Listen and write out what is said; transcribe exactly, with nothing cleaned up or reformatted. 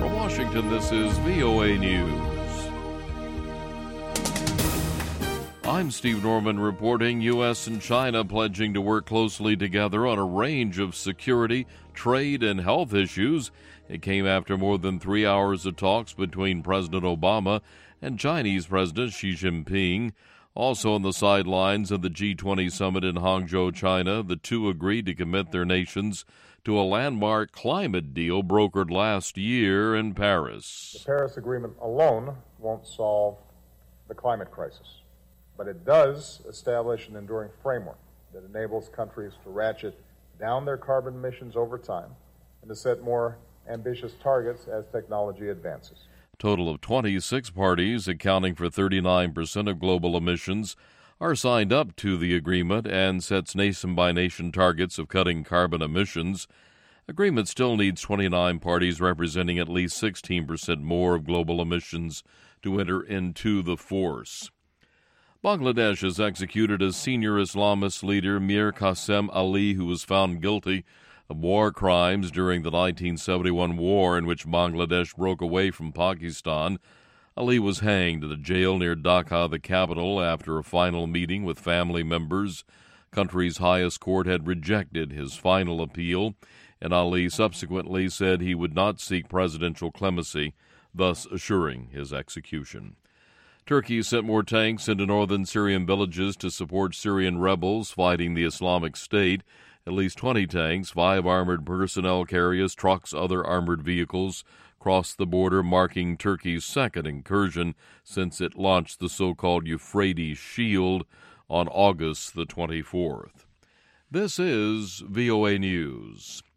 From Washington, this is V O A News. I'm Steve Norman reporting U S and China pledging to work closely together on a range of security, trade, and health issues. It came after more than three hours of talks between President Obama and Chinese President Xi Jinping. Also on the sidelines of the G twenty summit in Hangzhou, China, the two agreed to commit their nations to a landmark climate deal brokered last year in Paris. The Paris Agreement alone won't solve the climate crisis, but it does establish an enduring framework that enables countries to ratchet down their carbon emissions over time and to set more ambitious targets as technology advances. A total of twenty-six parties, accounting for thirty-nine percent of global emissions, are signed up to the agreement and sets nation-by-nation targets of cutting carbon emissions. Agreement still needs twenty-nine parties representing at least sixteen percent more of global emissions to enter into the force. Bangladesh has executed a senior Islamist leader, Mir Qasem Ali, who was found guilty of war crimes during the nineteen seventy-one war in which Bangladesh broke away from Pakistan. Ali was hanged at a jail near Dhaka, the capital, after a final meeting with family members. Country's highest court had rejected his final appeal, and Ali subsequently said he would not seek presidential clemency, thus assuring his execution. Turkey sent more tanks into northern Syrian villages to support Syrian rebels fighting the Islamic State. At least twenty tanks, five armored personnel carriers, trucks, other armored vehicles crossed the border, marking Turkey's second incursion since it launched the so-called Euphrates Shield on August the twenty-fourth. This is V O A News.